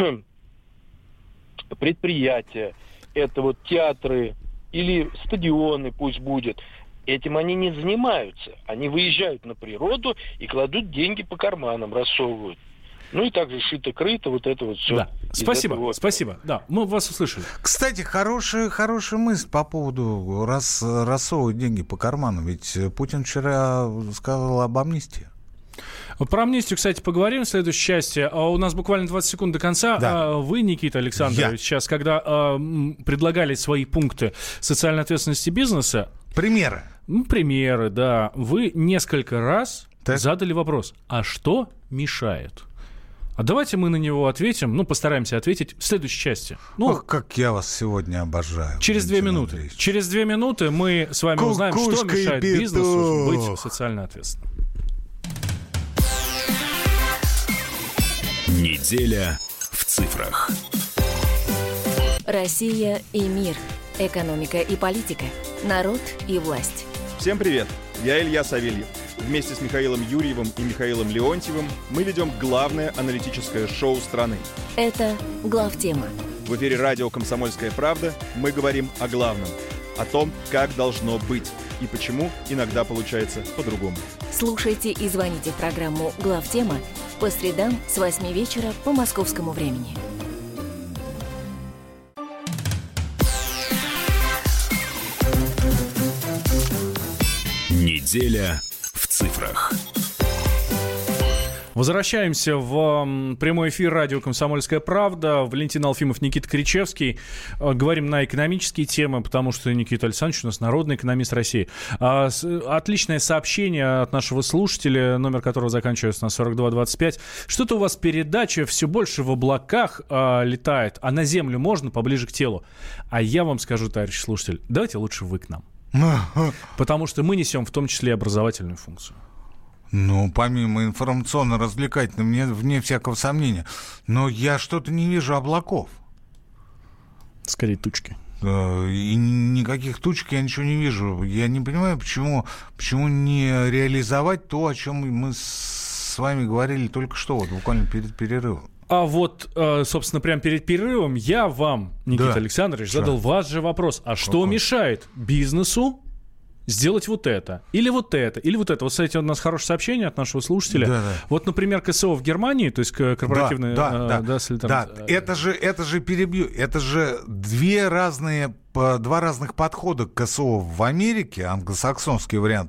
[SPEAKER 7] предприятия. Это вот театры или стадионы пусть будет. Этим они не занимаются. Они выезжают на природу и кладут деньги по карманам, рассовывают. Ну и также шито-крыто, вот это вот все.
[SPEAKER 2] Да. Спасибо, спасибо. Да, мы вас услышали.
[SPEAKER 3] Кстати, хорошая, хорошая мысль по поводу рас, рассовывать деньги по карманам. Ведь Путин вчера сказал об амнистии.
[SPEAKER 2] Про амнистию, кстати, поговорим в следующей части. А у нас буквально двадцать секунд до конца.
[SPEAKER 3] Да.
[SPEAKER 2] Вы, Никита Александрович, Я. сейчас, когда а, предлагали свои пункты социальной ответственности бизнеса...
[SPEAKER 3] Примеры.
[SPEAKER 2] Ну, примеры, да. Вы несколько раз
[SPEAKER 3] так.
[SPEAKER 2] задали вопрос, а что мешает? А давайте мы на него ответим, ну, постараемся ответить в следующей части. Ну,
[SPEAKER 3] Ох, как я вас сегодня обожаю.
[SPEAKER 2] Через две минуты.
[SPEAKER 3] Андреевич.
[SPEAKER 2] Через две минуты мы с вами
[SPEAKER 3] Кукушка
[SPEAKER 2] узнаем, что мешает
[SPEAKER 3] петух.
[SPEAKER 2] бизнесу быть социально ответственным.
[SPEAKER 6] Неделя в цифрах.
[SPEAKER 8] Россия и мир. Экономика и политика. Народ и власть.
[SPEAKER 9] Всем привет! Я Илья Савельев. Вместе с Михаилом Юрьевым и Михаилом Леонтьевым мы ведем главное аналитическое шоу страны.
[SPEAKER 8] Это главтема.
[SPEAKER 9] В эфире радио «Комсомольская правда» мы говорим о главном. О том, как должно быть и почему иногда получается по-другому.
[SPEAKER 8] Слушайте и звоните в программу «Главтема» по средам с восьми вечера по московскому времени.
[SPEAKER 6] Неделя в цифрах.
[SPEAKER 2] Возвращаемся в прямой эфир радио «Комсомольская правда». Валентин Алфимов, Никита Кричевский. Говорим на экономические темы, потому что Никита Александрович у нас народный экономист России. Отличное сообщение от нашего слушателя, номер которого заканчивается на сорок два двадцать пять. Что-то у вас передача все больше в облаках а, летает, а на землю можно поближе к телу. А я вам скажу, товарищ слушатель, давайте лучше вы к нам. Потому что мы несем в том числе и образовательную функцию.
[SPEAKER 3] Ну, помимо информационно-развлекательного, вне, вне всякого сомнения. Но я что-то не вижу облаков.
[SPEAKER 2] Скорее тучки.
[SPEAKER 3] И никаких тучек я ничего не вижу. Я не понимаю, почему, почему не реализовать то, о чем мы с вами говорили только что, вот буквально перед перерывом.
[SPEAKER 2] А вот, собственно, прямо перед перерывом я вам, Никита да. Александрович, что? задал ваш же вопрос. А что Какой? мешает бизнесу сделать вот это, или вот это, или вот это. Вот, кстати, у нас хорошее сообщение от нашего служителя. Да, да. Вот, например, КСО в Германии, то есть корпоративная...
[SPEAKER 3] Да, да,
[SPEAKER 2] э,
[SPEAKER 3] да.
[SPEAKER 2] да,
[SPEAKER 3] да. Это же, это же перебью, это же две разные... Два разных подхода к КСО в Америке, англосаксонский вариант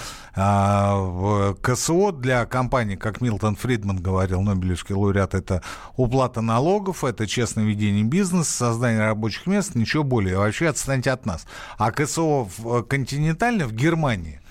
[SPEAKER 3] а, КСО для компаний, как Милтон Фридман говорил, нобелевский лауреат, это уплата налогов, это честное ведение бизнеса, создание рабочих мест, ничего более. Вообще отстаньте от нас. А КСО в, континентально в Германии,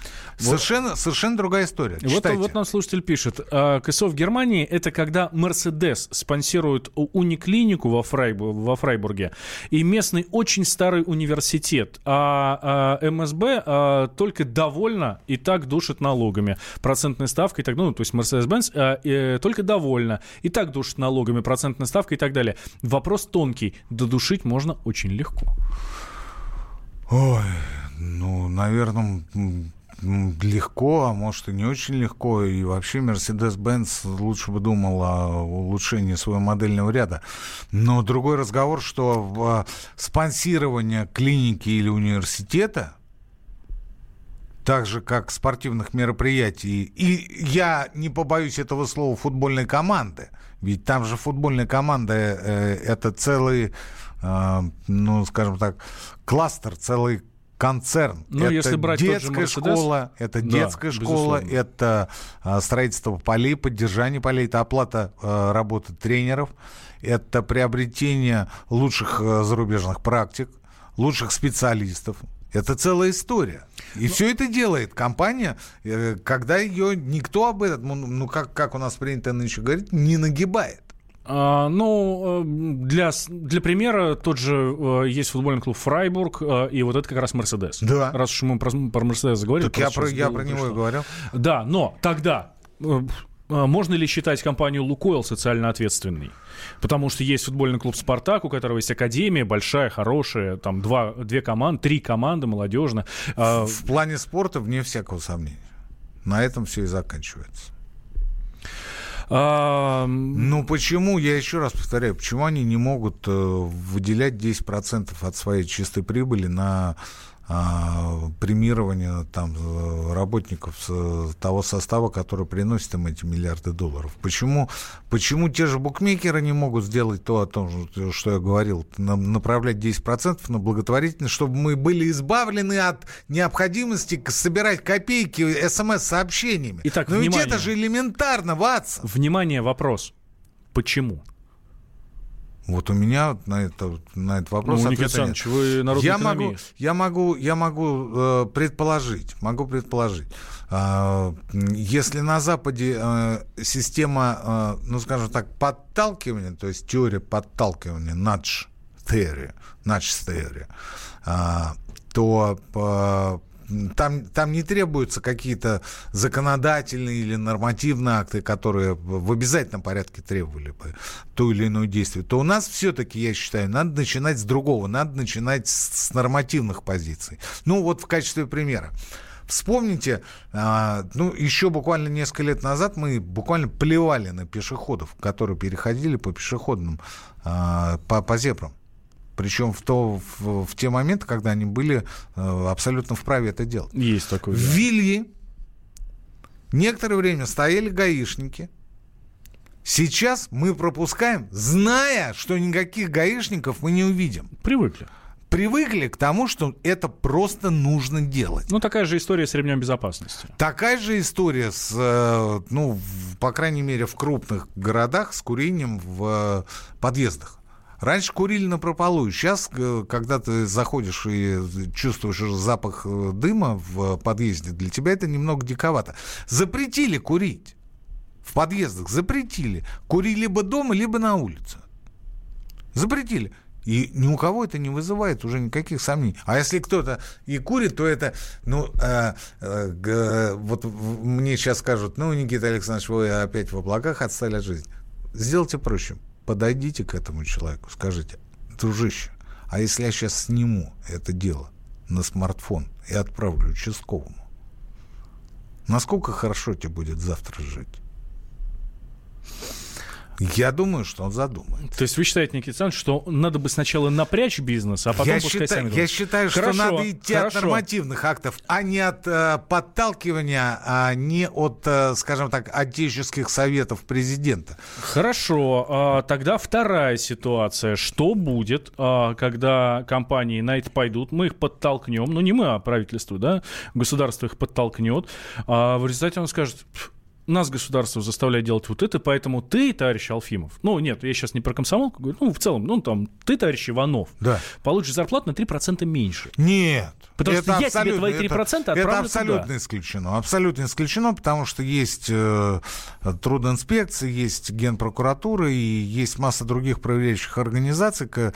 [SPEAKER 3] Совершенно, вот. совершенно другая история.
[SPEAKER 2] Вот, вот нам слушатель пишет. КСО в Германии — это когда Мерседес спонсирует униклинику во, Фрайбу, во Фрайбурге и местный очень старый университет, а, а МСБ а, только довольна и так душит налогами. Процентная ставка и так далее. Ну, то есть Mercedes-Benz а, и, только довольна и так душит налогами, процентная ставка и так далее. Вопрос тонкий. Додушить можно очень легко.
[SPEAKER 3] Ой, ну, наверное... легко, а может и не очень легко. И вообще Mercedes-Benz лучше бы думал о улучшении своего модельного ряда. Но другой разговор, что спонсирование клиники или университета, так же как спортивных мероприятий, и я не побоюсь этого слова, футбольной команды, ведь там же футбольная команда э, это целый, э, ну, скажем так, кластер, целый концерн.
[SPEAKER 2] Ну, это если брать
[SPEAKER 3] детская школа, это да, детская школа, безусловно. Это а, строительство полей, поддержание полей, это оплата а, работы тренеров, это приобретение лучших а, зарубежных практик, лучших специалистов. Это целая история. И ну, все это делает компания, э, когда ее никто об этом, ну, как, как у нас принято нынче говорить, не нагибает.
[SPEAKER 2] Uh, ну, для, для примера, тот же uh, есть футбольный клуб «Фрайбург», uh, и вот это как раз «Мерседес».
[SPEAKER 3] Да.
[SPEAKER 2] Раз уж мы про, про «Мерседес» заговорили.
[SPEAKER 3] Так я про, я про него и говорил.
[SPEAKER 2] Да, но тогда uh, uh, можно ли считать компанию «Лукойл» социально ответственной? Потому что есть футбольный клуб «Спартак», у которого есть академия, большая, хорошая, там два, две команды, три команды, молодежно.
[SPEAKER 3] Uh, в, в плане спорта, вне всякого сомнения. На этом все и заканчивается. А... Ну, почему, я еще раз повторяю, почему они не могут э, выделять десять процентов от своей чистой прибыли на э, премирование там, работников с, того состава, который приносит им эти миллиарды долларов? Почему, почему те же букмекеры не могут сделать то, о том, что я говорил, на, направлять десять процентов на благотворительность, чтобы мы были избавлены от необходимости собирать копейки смс-сообщениями?
[SPEAKER 2] Итак,
[SPEAKER 3] но
[SPEAKER 2] внимание.
[SPEAKER 3] Ведь это же элементарно, Ватсон.
[SPEAKER 2] Внимание, вопрос. Почему?
[SPEAKER 3] Вот у меня на, это, на этот вопрос
[SPEAKER 2] ну,
[SPEAKER 3] ответа нет.
[SPEAKER 2] Вы народный
[SPEAKER 3] я могу, я могу, я могу э, предположить, могу предположить, э, если на Западе э, система, э, ну, скажем так, подталкивания, то есть теория подталкивания, nudge theory, nudge theory, э, то э, Там, там не требуются какие-то законодательные или нормативные акты, которые в обязательном порядке требовали бы то или иное действие, то у нас все-таки, я считаю, надо начинать с другого, надо начинать с, с нормативных позиций. Ну, вот в качестве примера. Вспомните, а, ну, еще буквально несколько лет назад мы буквально плевали на пешеходов, которые переходили по пешеходным, а, по, по зебрам. Причем в, то, в, в те моменты, когда они были э, абсолютно вправе это делать.
[SPEAKER 2] Есть такое.
[SPEAKER 3] В Вилье некоторое время стояли гаишники. Сейчас мы пропускаем, зная, что никаких гаишников мы не увидим.
[SPEAKER 2] Привыкли.
[SPEAKER 3] Привыкли к тому, что это просто нужно делать.
[SPEAKER 2] Ну, такая же история с ремнем безопасности.
[SPEAKER 3] Такая же история, с, э, ну, в, по крайней мере, в крупных городах с курением в э, подъездах. Раньше курили напропалую. Сейчас, когда ты заходишь и чувствуешь запах дыма в подъезде, для тебя это немного диковато. Запретили курить. В подъездах запретили. Кури либо дома, либо на улице. Запретили. И ни у кого это не вызывает уже никаких сомнений. А если кто-то и курит, то это, ну, э, э, э, вот мне сейчас скажут, ну, Никита Александрович, вы опять в облаках отстали от жизни. Сделайте проще. Подойдите к этому человеку, скажите: дружище, а если я сейчас сниму это дело на смартфон и отправлю участковому, насколько хорошо тебе будет завтра жить? Я думаю, что он задумается.
[SPEAKER 2] То есть вы считаете, Никита Александрович, что надо бы сначала напрячь бизнес, а потом
[SPEAKER 3] я
[SPEAKER 2] пускай
[SPEAKER 3] считаю,
[SPEAKER 2] сами
[SPEAKER 3] Я считаю,
[SPEAKER 2] хорошо,
[SPEAKER 3] что надо идти хорошо. От нормативных актов, а не от э, подталкивания, а не от, э, скажем так, отеческих советов президента.
[SPEAKER 2] Хорошо. А, тогда вторая ситуация. Что будет, а, когда компании на это пойдут? Мы их подтолкнем. Ну, не мы, а правительство, да? Государство их подтолкнет. А в результате он скажет: нас государство заставляет делать вот это, поэтому ты, товарищ Алфимов, ну, нет, я сейчас не про комсомолку говорю, ну, в целом, ну, там, ты, товарищ Иванов,
[SPEAKER 3] да.
[SPEAKER 2] получишь зарплату на три процента меньше.
[SPEAKER 3] Нет.
[SPEAKER 2] Потому это что я тебе твои три процента
[SPEAKER 3] это,
[SPEAKER 2] отправлю
[SPEAKER 3] это абсолютно
[SPEAKER 2] туда.
[SPEAKER 3] исключено. Абсолютно исключено, потому что есть э, трудинспекция, есть Генпрокуратура и есть масса других проверяющих организаций, к,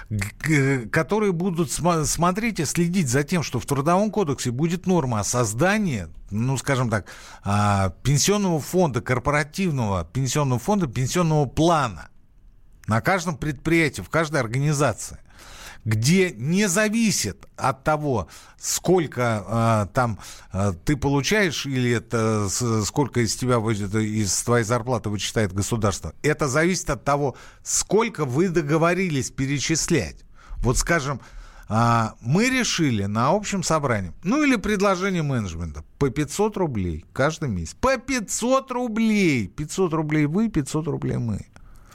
[SPEAKER 3] к, которые будут см- смотреть и следить за тем, что в Трудовом кодексе будет норма о создании, ну, скажем так, э, пенсионного фонда, корпоративного пенсионного фонда, пенсионного плана на каждом предприятии, в каждой организации, где не зависит от того, сколько э, там э, ты получаешь, или это с, сколько из тебя выйдет, из твоей зарплаты вычитает государство. Это зависит от того, сколько вы договорились перечислять. Вот, скажем, э, мы решили на общем собрании, ну или предложение менеджмента, по пятьсот рублей каждый месяц. По пятьсот рублей. пятьсот рублей вы, пятьсот рублей мы.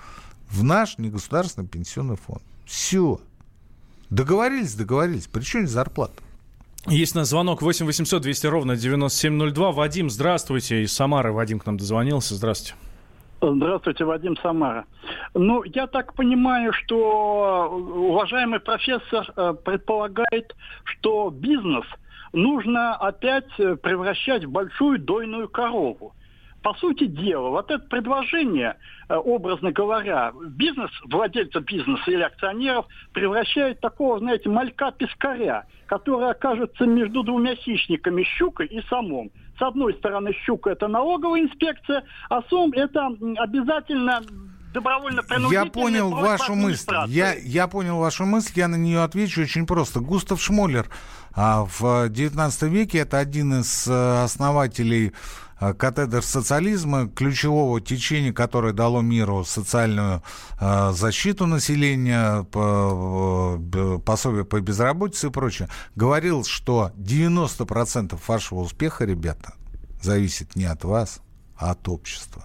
[SPEAKER 3] В наш негосударственный пенсионный фонд. Все. Договорились, договорились. Причем зарплата.
[SPEAKER 2] Есть у нас звонок восемь восемьсот двести ровно девяносто семь ноль два. Вадим, здравствуйте. Из Самары Вадим к нам дозвонился. Здравствуйте.
[SPEAKER 10] Здравствуйте, Вадим, Самара. Ну, я так понимаю, что уважаемый профессор предполагает, что бизнес нужно опять превращать в большую дойную корову. По сути дела, вот это предложение, образно говоря, бизнес, владельца бизнеса или акционеров превращает в такого, знаете, малька-пескаря, который окажется между двумя хищниками, щукой и самом. С одной стороны, щука – это налоговая инспекция, а сом – это обязательно добровольно принудительная.
[SPEAKER 3] Я понял вашу мысль. Я, я понял вашу мысль, я на нее отвечу очень просто. Густав Шмоллер а, в девятнадцатом веке – это один из а, основателей катедр социализма, ключевого течения, которое дало миру социальную э, защиту населения, по, э, пособие по безработице и прочее, говорил, что девяносто процентов вашего успеха, ребята, зависит не от вас, а от общества.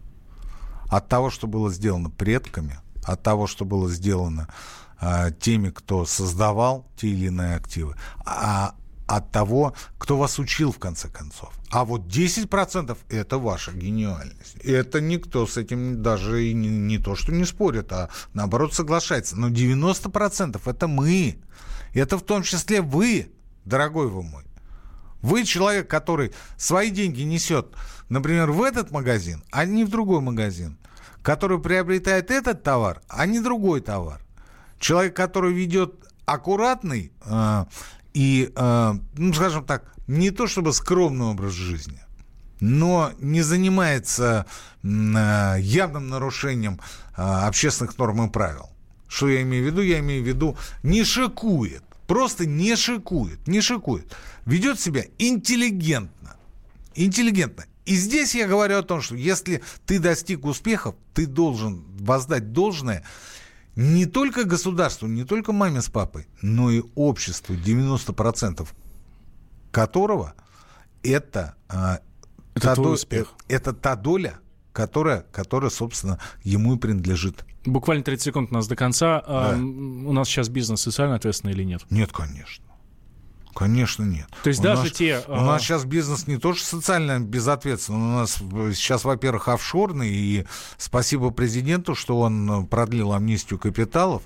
[SPEAKER 3] От того, что было сделано предками, от того, что было сделано э, теми, кто создавал те или иные активы, а от того, кто вас учил, в конце концов. А вот десять процентов – это ваша гениальность. И это никто с этим даже и не, не то, что не спорит, а наоборот соглашается. Но девяносто процентов – это мы. Это в том числе вы, дорогой вы мой. Вы человек, который свои деньги несет, например, в этот магазин, а не в другой магазин. Который приобретает этот товар, а не другой товар. Человек, который ведет аккуратный э, и, э, ну, скажем так, не то чтобы скромный образ жизни, но не занимается э, явным нарушением э, общественных норм и правил. Что я имею в виду? Я имею в виду, не шикует. Просто не шикует. Не шикует. Ведет себя интеллигентно. Интеллигентно. И здесь я говорю о том, что если ты достиг успехов, ты должен воздать должное не только государству, не только маме с папой, но и обществу, девяносто процентов которого это, э,
[SPEAKER 2] это,
[SPEAKER 3] та,
[SPEAKER 2] до...
[SPEAKER 3] э, это та доля, которая, которая, собственно, ему и принадлежит.
[SPEAKER 2] Буквально тридцать секунд у нас до конца.
[SPEAKER 3] Да.
[SPEAKER 2] А, у нас сейчас бизнес социально ответственный или нет?
[SPEAKER 3] Нет, конечно. Конечно, нет.
[SPEAKER 2] То есть
[SPEAKER 3] у
[SPEAKER 2] даже
[SPEAKER 3] нас,
[SPEAKER 2] те...
[SPEAKER 3] У нас сейчас бизнес не то, что социально безответственный, у нас сейчас, во-первых, офшорный, и спасибо президенту, что он продлил амнистию капиталов.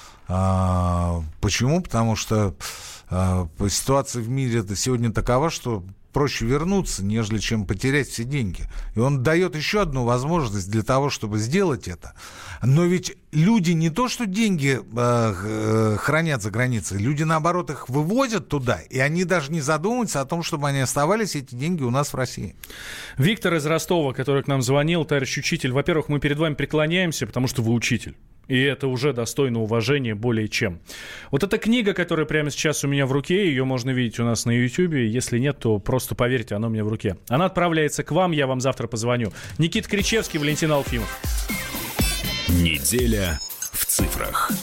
[SPEAKER 3] А, почему? Потому что а, ситуация в мире сегодня такова, что проще вернуться, нежели чем потерять все деньги. И он дает еще одну возможность для того, чтобы сделать это. Но ведь люди не то, что деньги э, хранят за границей, люди, наоборот, их вывозят туда, и они даже не задумываются о том, чтобы они оставались, эти деньги, у нас в России.
[SPEAKER 2] Виктор из Ростова, который к нам звонил, товарищ учитель, во-первых, мы перед вами преклоняемся, потому что вы учитель. И это уже достойно уважения более чем. Вот эта книга, которая прямо сейчас у меня в руке, ее можно видеть у нас на Ютьюбе. Если нет, то просто поверьте, она у меня в руке. Она отправляется к вам, я вам завтра позвоню. Никита Кричевский, Валентин Алфимов.
[SPEAKER 6] Неделя в цифрах.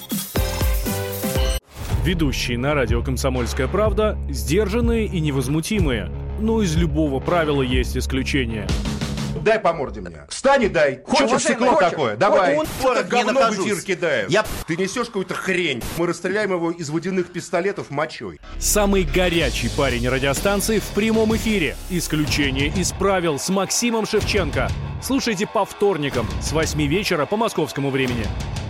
[SPEAKER 2] Ведущие на радио «Комсомольская правда» сдержанные и невозмутимые. Но из любого правила есть исключение.
[SPEAKER 11] Дай по морде мне. Встань и дай. Хочешь стекло
[SPEAKER 12] хочешь?
[SPEAKER 11] такое? Давай.
[SPEAKER 12] Вот
[SPEAKER 11] Вот
[SPEAKER 12] он,
[SPEAKER 11] говно в
[SPEAKER 12] накажусь.
[SPEAKER 11] эфир кидаешь.
[SPEAKER 12] Я-
[SPEAKER 11] Ты несешь какую-то хрень. Мы расстреляем его из водяных пистолетов мочой.
[SPEAKER 2] Самый горячий парень радиостанции в прямом эфире. Исключение из правил с Максимом Шевченко. Слушайте по вторникам с восьми вечера по московскому времени.